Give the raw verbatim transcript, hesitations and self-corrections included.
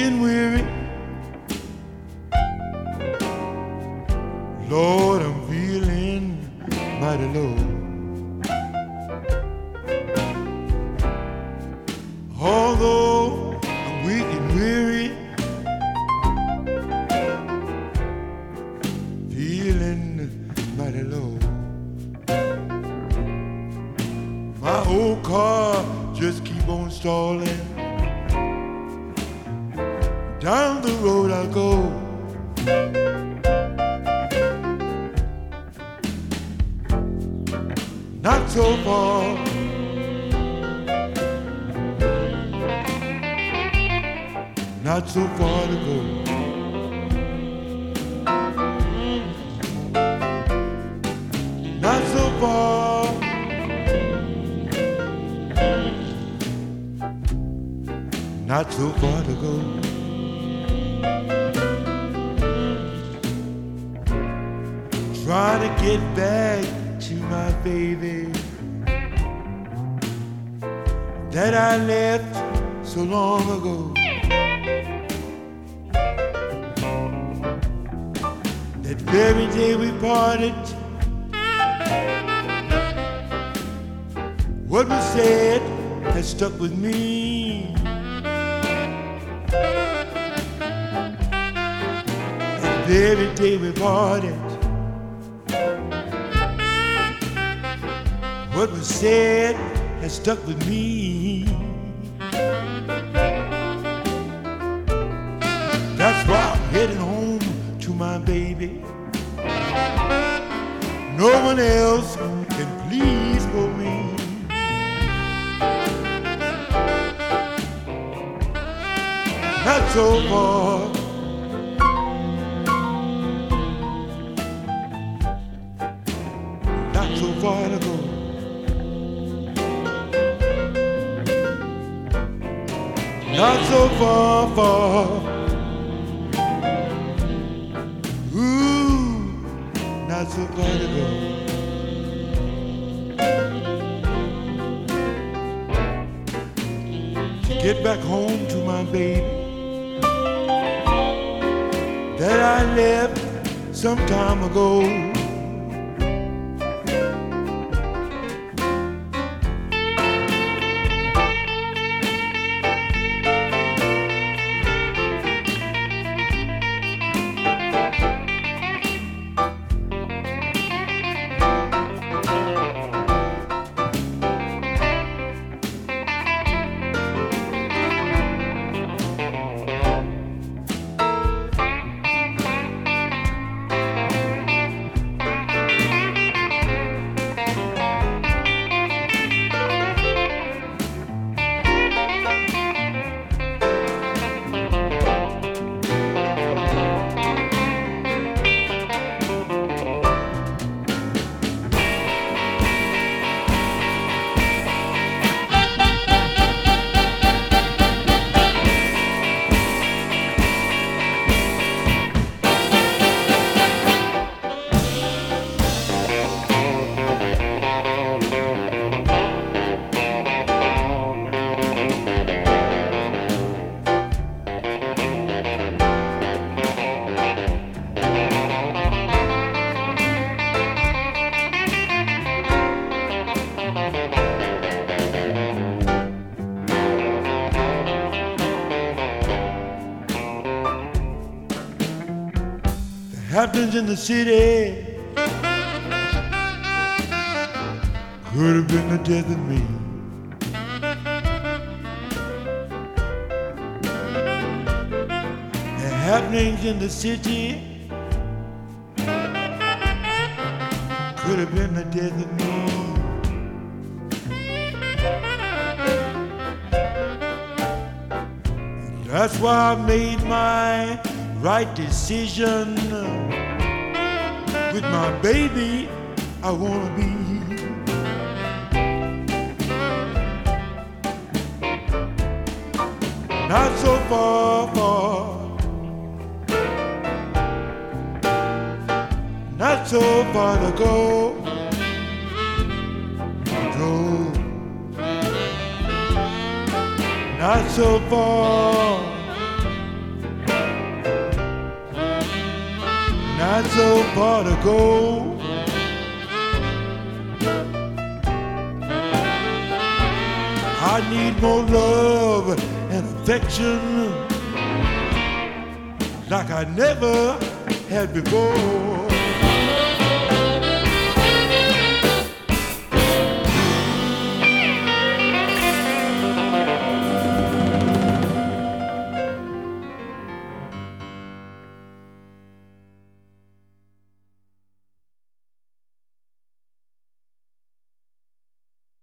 and weary. Lord, I'm feeling mighty low. Although I'm weak and weary, feeling mighty low. My old car just keep on stalling. Down the road I go. Not so far. Not so far to go. Not so far. Not so far to go. Try to get back to my baby that I left so long ago. That very day we parted, what was said has stuck with me. That very day we parted, what was said has stuck with me. That's why I'm heading home to my baby. No one else can please for me. Not so far. Not so far to go. Not so far, far. Ooh, not so far to go. To get back home to my baby that I left some time ago. Happens in the city could have been the death of me. The happenings in the city could have been the death of me. That's why I made my right decision. With my baby, I wanna be. Not so far, far. Not so far to go. Go. Not so far. not so far to go. I need more love and affection like I never had before.